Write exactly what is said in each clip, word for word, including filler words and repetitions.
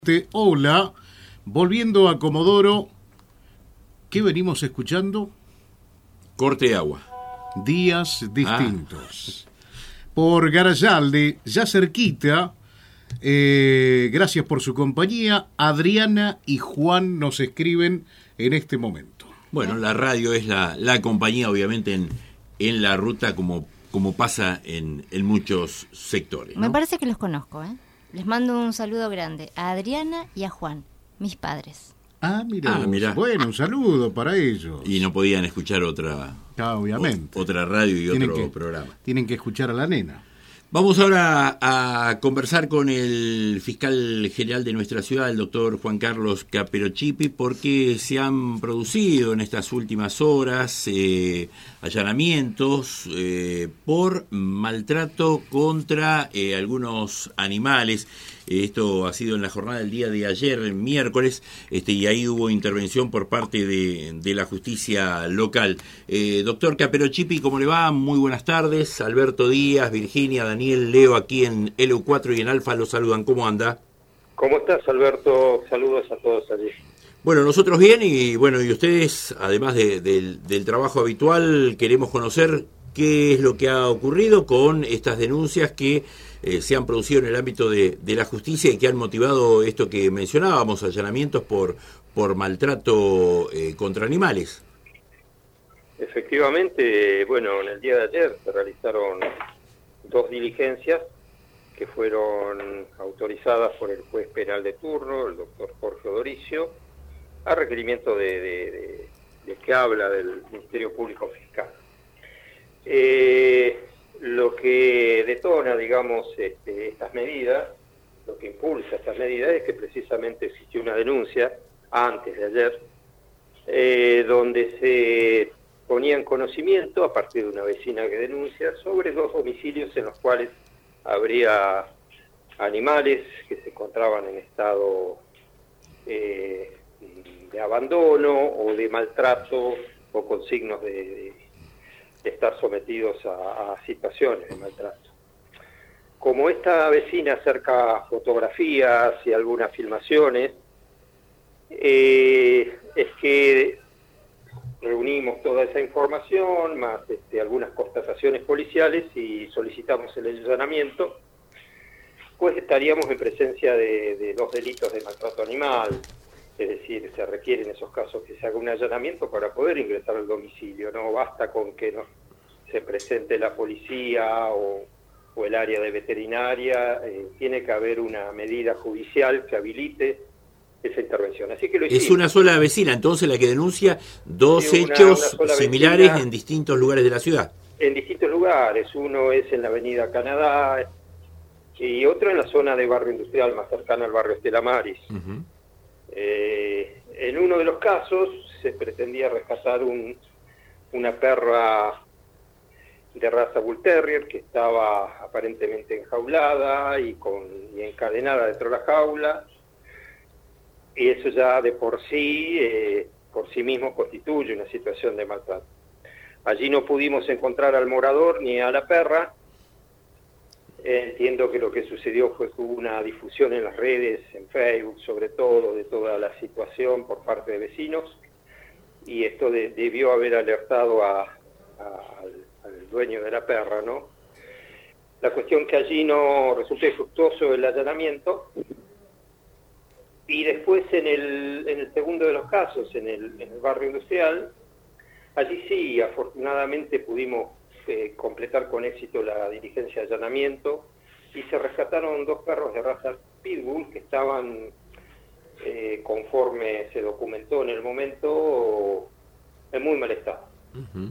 Te- Hola, volviendo a Comodoro, ¿qué venimos escuchando? Corte de agua. Días distintos. Por Garayalde, ya cerquita, eh, gracias por su compañía. Adriana y Juan nos escriben en este momento. Bueno, la radio es la, la compañía, obviamente, en, en la ruta, como, como pasa en, en muchos sectores, ¿no? Me parece que los conozco, ¿eh? Les mando un saludo grande a Adriana y a Juan, mis padres. Ah, mira, Ah, mirá. bueno, un saludo para ellos. Y no podían escuchar otra, Ah, obviamente. o- otra radio y Tienen otro que- programa. Tienen que escuchar a la nena. Vamos ahora a conversar con el fiscal general de nuestra ciudad, el doctor Juan Carlos Caperochipi, porque se han producido en estas últimas horas eh, allanamientos eh, por maltrato contra eh, algunos animales. Esto ha sido en la jornada del día de ayer, miércoles, este, y ahí hubo intervención por parte de, de la justicia local. Eh, doctor Caperochipi, ¿cómo le va? Muy buenas tardes. Alberto Díaz, Virginia, Daniel, Leo, aquí en L U cuatro y en Alfa los saludan. ¿Cómo anda? ¿Cómo estás, Alberto? Saludos a todos allí. Bueno, nosotros bien, y bueno, y ustedes, además de, del, del trabajo habitual, queremos conocer qué es lo que ha ocurrido con estas denuncias que eh, se han producido en el ámbito de, de la justicia y que han motivado esto que mencionábamos, allanamientos por, por maltrato eh, contra animales. Efectivamente, bueno, en el día de ayer se realizaron dos diligencias que fueron autorizadas por el juez penal de turno, el doctor Jorge Odoricio, a requerimiento de, de, de, de que habla del Ministerio Público Fiscal. Eh, lo que detona, digamos, este, estas medidas, lo que impulsa estas medidas es que precisamente existió una denuncia antes de ayer, eh, donde se ponía en conocimiento, a partir de una vecina que denuncia, sobre dos domicilios en los cuales habría animales que se encontraban en estado eh, de abandono o de maltrato o con signos de, de, de estar sometidos a, a situaciones de maltrato. Como esta vecina acerca fotografías y algunas filmaciones, eh, es que reunimos toda esa información, más este, algunas constataciones policiales y solicitamos el allanamiento, pues estaríamos en presencia de, de los delitos de maltrato animal, es decir, se requiere en esos casos que se haga un allanamiento para poder ingresar al domicilio, no basta con que no se presente la policía o, o el área de veterinaria, eh, tiene que haber una medida judicial que habilite esa intervención. Así que lo hicimos. Es una sola vecina, entonces, la que denuncia dos Sí, una- hechos una sola similares vecina. en distintos lugares de la ciudad. En distintos lugares, uno es en la avenida Canadá y otro en la zona de barrio industrial más cercana al barrio Estela Maris. Uh-huh. Eh, en uno de los casos se pretendía rescatar un, una perra de raza Bull Terrier que estaba aparentemente enjaulada y, con, y encadenada dentro de la jaula, y eso ya de por sí, eh, por sí mismo constituye una situación de maltrato. Allí no pudimos encontrar al morador ni a la perra. Eh, entiendo que lo que sucedió fue que hubo una difusión en las redes, en Facebook sobre todo, de toda la situación por parte de vecinos, y esto de, debió haber alertado a, a, al, al dueño de la perra, ¿no? La cuestión que allí no resultó infructuoso el allanamiento, y después en el, en el segundo de los casos, en el, en el barrio industrial, allí sí, afortunadamente pudimos eh, completar con éxito la diligencia de allanamiento y se rescataron dos perros de raza Pitbull que estaban, eh, conforme se documentó en el momento, en muy mal estado. Uh-huh.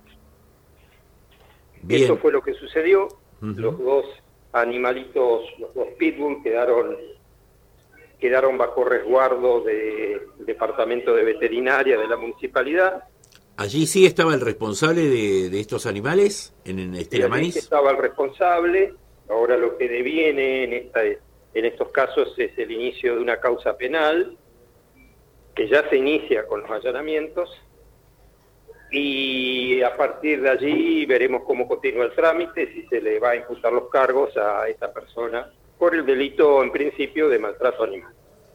Eso fue lo que sucedió. Uh-huh. Los dos animalitos, los dos Pitbull quedaron... quedaron bajo resguardo del Departamento de Veterinaria de la Municipalidad. ¿Allí sí estaba el responsable de, de estos animales, en, en Estela Y allí Maris? estaba el responsable. Ahora lo que deviene en, esta, en estos casos es el inicio de una causa penal, que ya se inicia con los allanamientos, y a partir de allí veremos cómo continúa el trámite, si se le va a imputar los cargos a esta persona por el delito, en principio, de maltrato animal.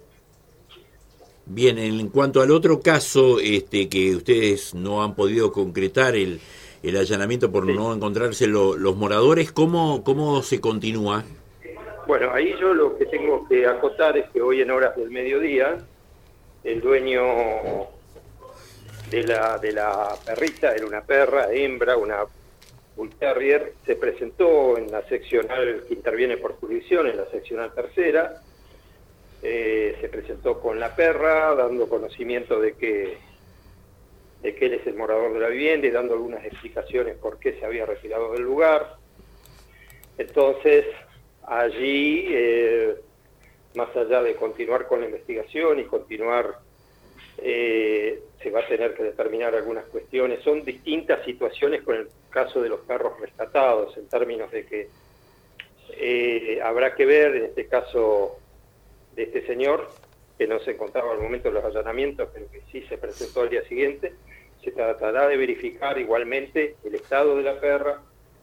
Bien, en cuanto al otro caso, este, que ustedes no han podido concretar el, el allanamiento por sí. no encontrarse lo, los moradores, ¿cómo, ¿cómo se continúa? Bueno, ahí yo lo que tengo que acotar es que hoy en horas del mediodía, el dueño de la, de la perrita, era una perra, hembra, una Bull Terrier, se presentó en la seccional que interviene por jurisdicción, en la seccional tercera. Eh, se presentó con la perra, dando conocimiento de que, de que él es el morador de la vivienda y dando algunas explicaciones por qué se había retirado del lugar. Entonces, allí, eh, más allá de continuar con la investigación y continuar, eh, se va a tener que determinar algunas cuestiones. Son distintas situaciones con el caso de los perros rescatados, en términos de que eh, habrá que ver, en este caso de este señor, que no se encontraba al momento de los allanamientos, pero que sí se presentó al día siguiente, se tratará de verificar igualmente el estado de la perra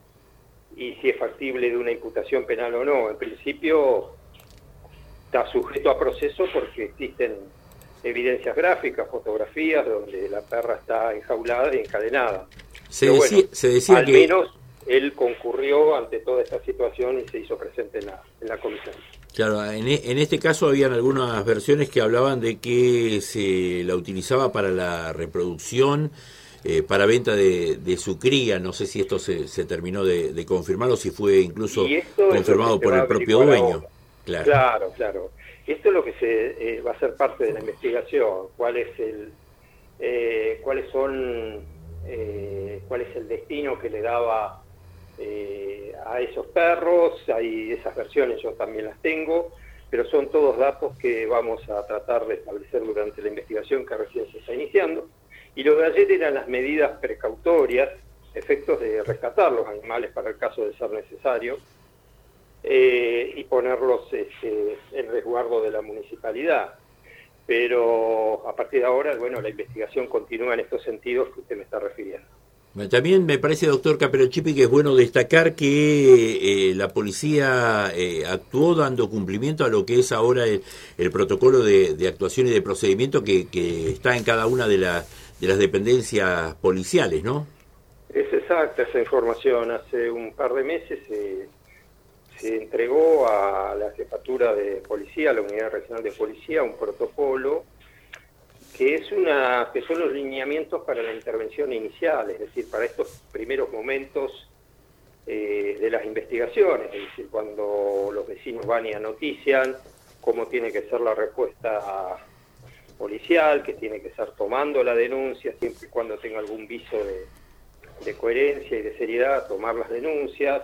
y si es factible de una imputación penal o no. En principio está sujeto a proceso porque existen evidencias gráficas, fotografías, donde la perra está enjaulada y encadenada. Se decía, bueno, se decía al que... menos él concurrió ante toda esta situación y se hizo presente en la, en la comisión. Claro, en, en este caso habían algunas versiones que hablaban de que se la utilizaba para la reproducción, eh, para venta de, de su cría. No sé si esto se, se terminó de, de confirmar o si fue incluso confirmado por el propio dueño. Claro, claro, claro. Esto es lo que se eh, va a ser parte de la investigación. ¿Cuál es el, eh, cuáles son, eh, cuál es el destino que le daba Eh, a esos perros? Hay esas versiones, yo también las tengo, pero son todos datos que vamos a tratar de establecer durante la investigación que recién se está iniciando. Y lo de ayer eran las medidas precautorias, efectos de rescatar los animales para el caso de ser necesario, eh, y ponerlos este, en resguardo de la municipalidad. Pero a partir de ahora, bueno, la investigación continúa en estos sentidos que usted me está refiriendo. También me parece, doctor Caperochipi, que es bueno destacar que eh, la policía eh, actuó dando cumplimiento a lo que es ahora el, el protocolo de, de actuación y de procedimiento que, que está en cada una de, la, de las dependencias policiales, ¿no? Es exacta esa información. Hace un par de meses se, se entregó a la jefatura de policía, a la unidad regional de policía, un protocolo que es una que son los lineamientos para la intervención inicial, es decir, para estos primeros momentos eh, de las investigaciones, es decir, cuando los vecinos van y anotician cómo tiene que ser la respuesta policial, que tiene que ser tomando la denuncia, siempre y cuando tenga algún viso de, de coherencia y de seriedad, tomar las denuncias,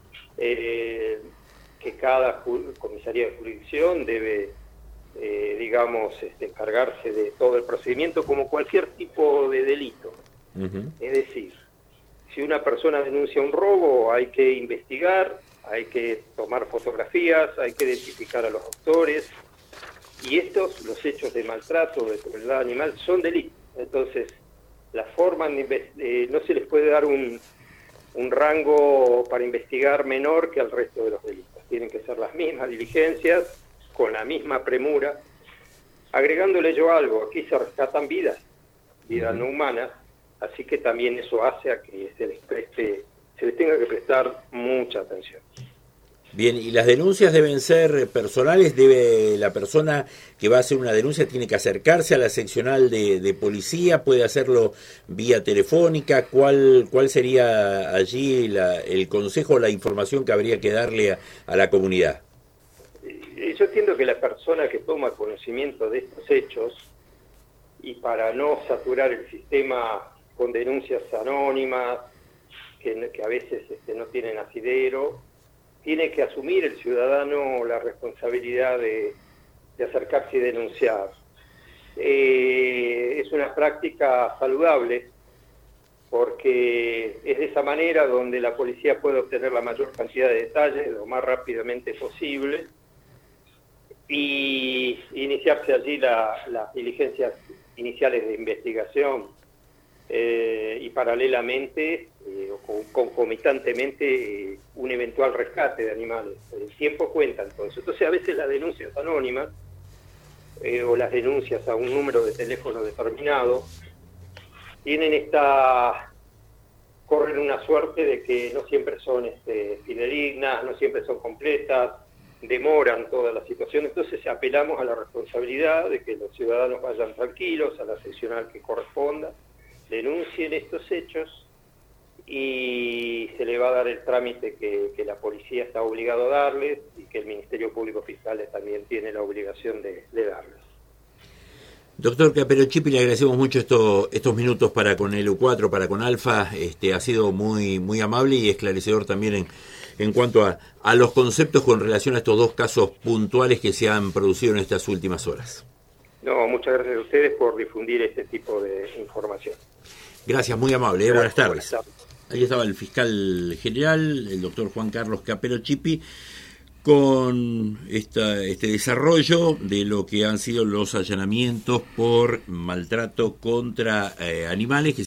eh, que cada comisaría de jurisdicción debe Eh, digamos, este, encargarse de todo el procedimiento como cualquier tipo de delito. Uh-huh. Es decir, si una persona denuncia un robo, hay que investigar, hay que tomar fotografías, hay que identificar a los autores, y estos, los hechos de maltrato, de crueldad animal, son delitos. Entonces, la forma de, eh, no se les puede dar un, un rango para investigar menor que al resto de los delitos. Tienen que ser las mismas diligencias, con la misma premura, agregándole yo algo, aquí se rescatan vidas, vidas no humanas, así que también eso hace a que se les preste, se les tenga que prestar mucha atención. Bien, ¿y las denuncias deben ser personales? ¿Debe la persona que va a hacer una denuncia tiene que acercarse a la seccional de, de policía? ¿Puede hacerlo vía telefónica? ¿Cuál, cuál sería allí la, el consejo o la información que habría que darle a, a la comunidad? Yo entiendo que la persona que toma conocimiento de estos hechos, y para no saturar el sistema con denuncias anónimas, que, que a veces este, no tienen asidero, tiene que asumir el ciudadano la responsabilidad de, de acercarse y denunciar. Eh, es una práctica saludable, porque es de esa manera donde la policía puede obtener la mayor cantidad de detalles lo más rápidamente posible, y iniciarse allí la, las diligencias iniciales de investigación eh, y paralelamente eh, o concomitantemente eh, un eventual rescate de animales. El tiempo cuenta entonces. Entonces a veces las denuncias anónimas eh, o las denuncias a un número de teléfono determinado, tienen esta... corren una suerte de que no siempre son este, fidedignas, no siempre son completas, demoran toda la situación. Entonces apelamos a la responsabilidad de que los ciudadanos vayan tranquilos a la seccional que corresponda, denuncien estos hechos y se le va a dar el trámite que, que la policía está obligado a darles y que el Ministerio Público Fiscal también tiene la obligación de, de darles. Doctor Caperochipi, le agradecemos mucho esto, estos minutos para con el U cuatro, para con Alfa. Este, ha sido muy, muy amable y esclarecedor también en, en cuanto a, a los conceptos con relación a estos dos casos puntuales que se han producido en estas últimas horas. No, muchas gracias a ustedes por difundir este tipo de información. Gracias, muy amable. Eh, buenas tardes. Buenas tardes. Ahí estaba el fiscal general, el doctor Juan Carlos Caperochipi, con esta, este desarrollo de lo que han sido los allanamientos por maltrato contra eh, animales que